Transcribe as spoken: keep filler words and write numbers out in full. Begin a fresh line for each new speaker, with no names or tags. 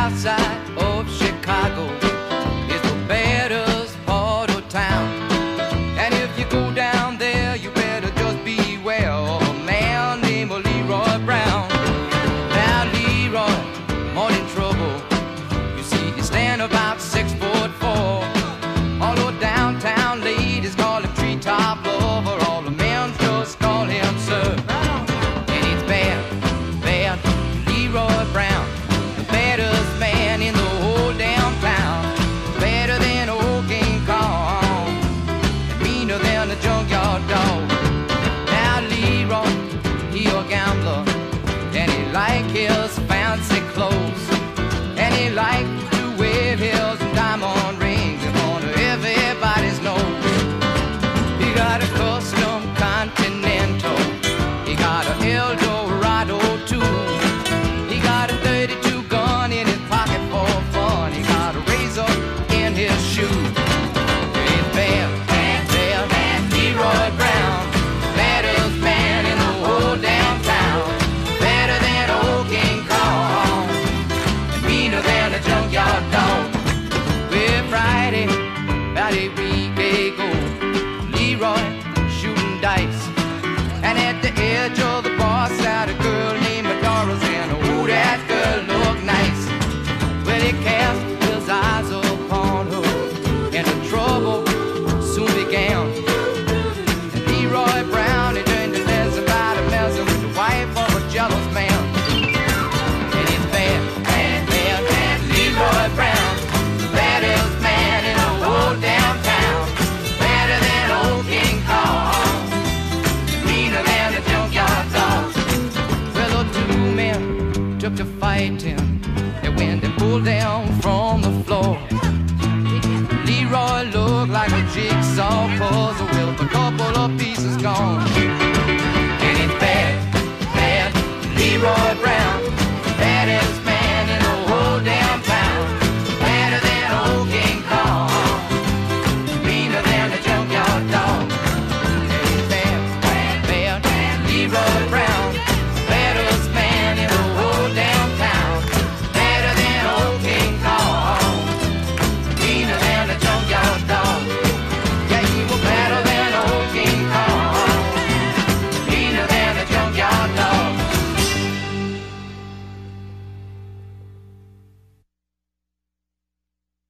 south side of Chicago is the baddest part of town. And if you go down there, you better just beware of a man named Leroy Brown. Now Leroy, more in trouble. You see, he's stand about six foot four. All the downtown ladies call him treetop lover. All the men just call him sir. And it's bad, bad Leroy Brown, the baddest man in the whole damn town. Better than old King Kong, and meaner than a junkyard dog. Now Leroy, he a gambler, and he like his fancy clothes, and he like to wear his diamond rings in front of everybody's nose. He got a custom Continental, he got a Eldorado too. He got a thirty-two gun in his pocket for fun. He got a razor in his shoe. It's bad, bad, bad, bad Leroy Brown, baddest man in the whole damn town. Better than old King Kong, and meaner than a junkyard dog. Well, Friday, about a week ago, Leroy shooting dice, and at the edge of the bar sat a girl named Doris, and oh, that girl looked nice. Well, he cast his eyes upon her, and the trouble soon began. And Leroy Brown, he turned to mess about a messing with the wife of a jealous man. And it's bad, bad, bad, bad Leroy Brown, the baddest man in the whole damn town. Better than old King Kong, meaner than a junkyard dog. Well, the two men took to fighting. They went and pulled down from the floor. Leroy looked like a jigsaw puzzle with a couple of pieces gone. And it's bad, bad Leroy Brown.